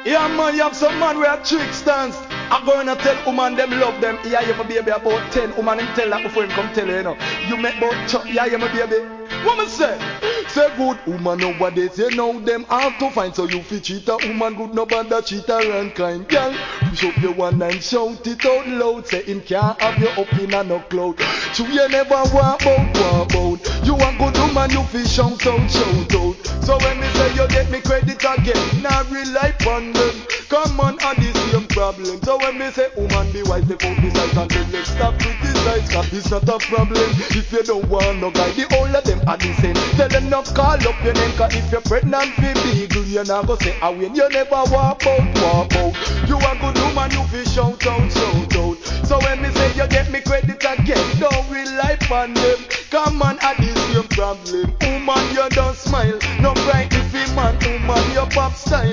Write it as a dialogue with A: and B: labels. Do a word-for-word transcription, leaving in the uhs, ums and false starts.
A: Yeah, man, you have some man where tricksters. I'm gonna tell woman them love them. Yeah, you my baby about ten. Woman him tell that before him come tell you, you know. You make about chuck, yeah, you my baby. What me say? Say good woman nowadays, you know them hard to find. So you fi cheat a woman good, no bother cheat a and kind. Girl, push up your one and shout it out loud. Say him can't have you up in a no cloud. So you never want about, want about. You a good woman, you fi shout out, shout out. So when me say you get me credit again, now rely on them. Come on, and the same problem. So when me say woman be wise, they put this out and then let's stop criticize. Cause it's not a problem. If you don't want no guy, the whole of them are the same. Tell them not call up your name. Cause if you're pregnant for beagle, you not go say I win. You never walk out, walk out. You a good woman, you fi shout out, shout out. So when me say you get me credit again, don't rely on them. Come on, and the same problem. Woman, you don't smile. No bright if you man, woman, you pop style.